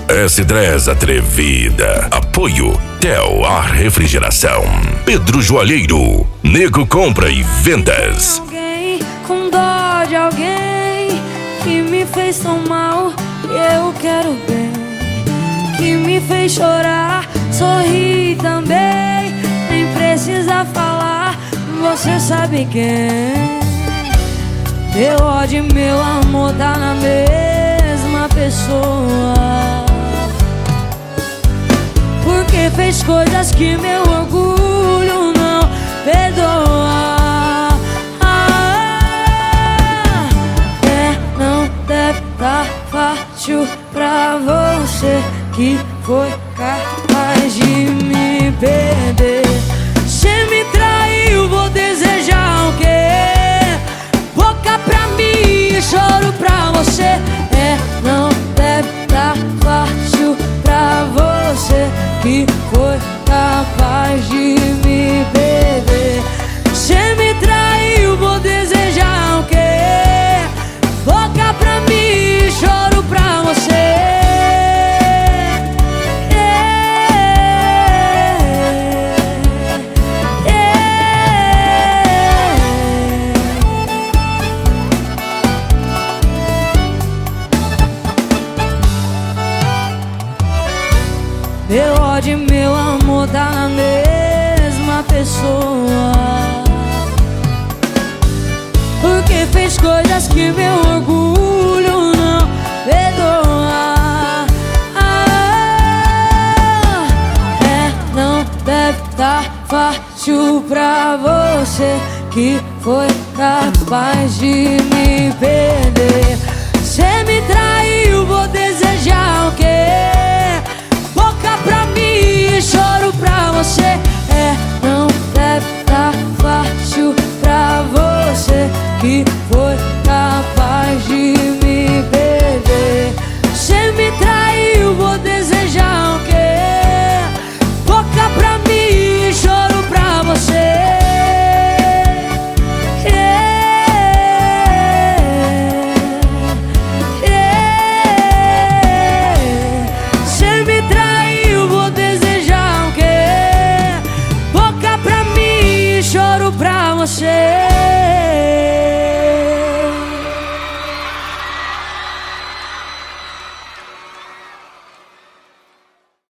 S10 Atrevida. Apoio Tel a Refrigeração. Pedro Joalheiro, Nego Compra e Vendas. Alguém com dó de alguém que me fez tão mal e eu quero bem, que me fez chorar, sorrir também, nem precisa falar, você sabe quem. Meu ódio e meu amor tá na mesma pessoa, porque fez coisas que meu orgulho não perdoa. Não deve tá fácil pra você que foi capaz de me perder. Cê me traiu, vou desejar o quê? Boca pra mim, choro pra você. Não deve tá fácil pra você que foi capaz de me perder. Cê me traiu, vou desejar o quê? Boca pra mim, choro pra você. Meu ódio e meu amor tá na mesma pessoa, porque fez coisas que meu orgulho não perdoa. Não deve tá fácil pra você que foi capaz de me perder. Cê me traiu, vou desejar o quê? Boca pra mim, choro pra você. Não deve tá fácil pra você que foi